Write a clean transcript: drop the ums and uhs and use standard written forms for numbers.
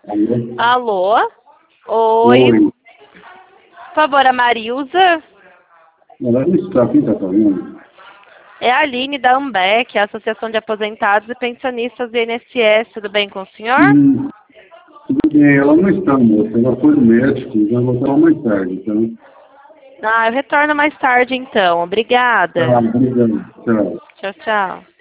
Alô? Alô? Oi. Oi. Por favor, a Marilza? Ela não está aqui, está falando? É a Aline da AMBEC, a Associação de Aposentados e Pensionistas do INSS. Tudo bem com o senhor? Tudo bem, ela não está, moça. Ela foi no médico, já voltará mais tarde, então. Ah, eu retorno mais tarde então. Tá, Obrigada. obrigado. Tchau. Tchau, tchau.